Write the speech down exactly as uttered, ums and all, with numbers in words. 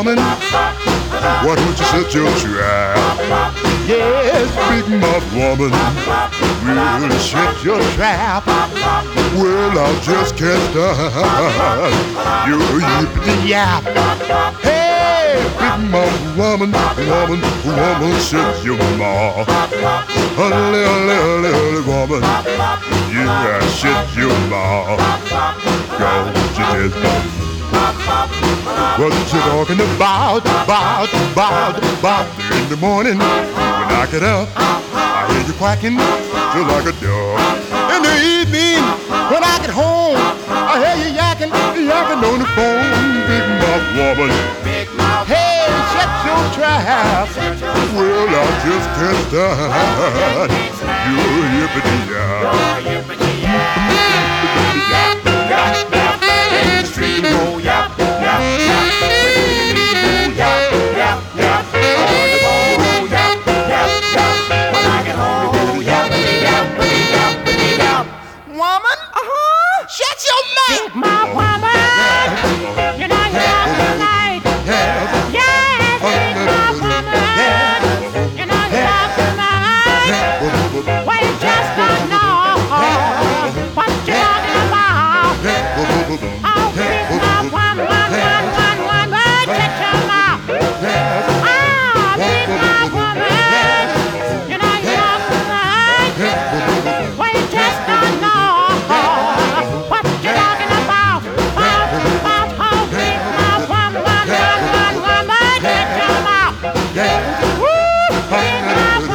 woman, why don't you set your trap? Yes, big mouth woman, will set your trap. Well, I just can't stand your yippity yap. Hey, big mouth woman, woman, woman, set your mouth. Hully, hully, hully, hully, woman, yeah, set your mouth. Don't you just what you talking about, about, about, about? In the morning, when I get up, I hear you quacking just like a dog. In the evening, when I get home, I hear you yakking, yakking on the phone. Big mouth woman, hey, shut your trap. Well, I just can't stand your yippity yap. In the street, you go yap, yap, yap. When you yap, yap, yap. On the road, yap, yap, yap. When I get home, yap, yap, yap, yap. Woman, uh-huh, shut your mouth. Big mouth woman, you know you love me right. Yes, big mouth woman, you know you love me right. Well, you just don't know what you're talking about. Oh, big mouth woman, one, one, one, one, one, shut your mouth. Oh, big mouth woman, you know you love me right. Well, you just don't know what you're talking about. About, about, oh, big mouth woman, one, one, one, one, one, shut your mouth. Woo, big mouth